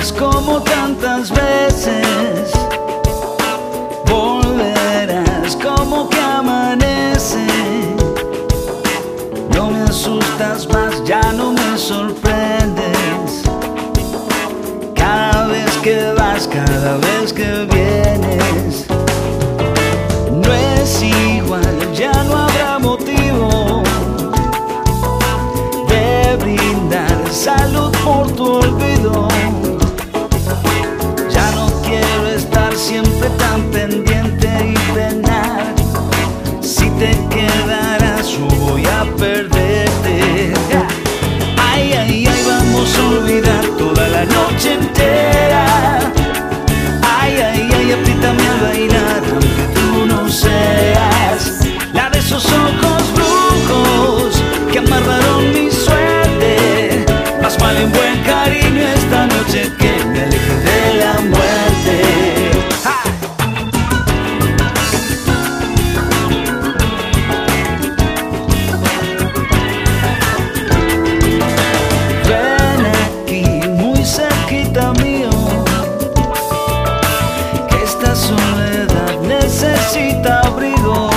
como tantas veces, volverás como que amanece. No me asustas más, ya no me sorprendes. Cada vez que vas, cada vez que vienes, no es igual, ya no habrá motivo de brindar salud por tu olvido. Ya no quiero estar siempre tan pendiente y penar. Si te quedarás yo voy a perderte. Ay, ay, ay, vamos a olvidar toda la noche entera. Ay, ay, ay, apriétame a bailar aunque tú no seas la de esos ojos brujos que amarraron mi suerte. Más vale un buen cariño esta noche que me aleje de la muerte. ¡Ja! Ven aquí muy cerquita mío, que esta soledad necesita abrigo.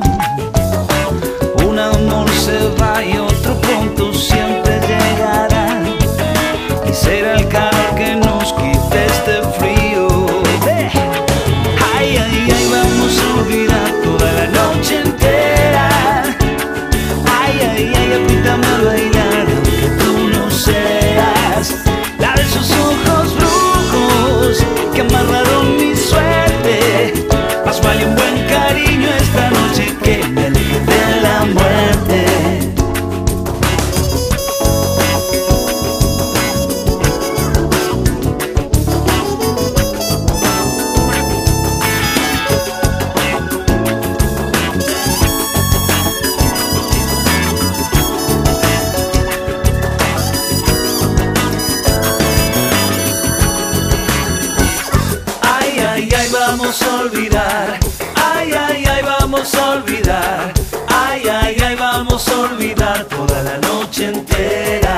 Un amor se va y otro pronto siempre llegará, y será el calor que nos quite este frío. Ay, ay, ay, vamos a olvidar toda la noche entera. Ay, ay, ay, apriétame a bailar aunque tú no seas la de esos ojos brujos que amarraron mi suerte. Más vale un buen cariño esta noche que me aleje de la muerte. Ay, ay, ay, vamos a olvidar. Ay, ay, ay, vamos a olvidar. Ay, ay, ay, vamos a olvidar toda la noche entera.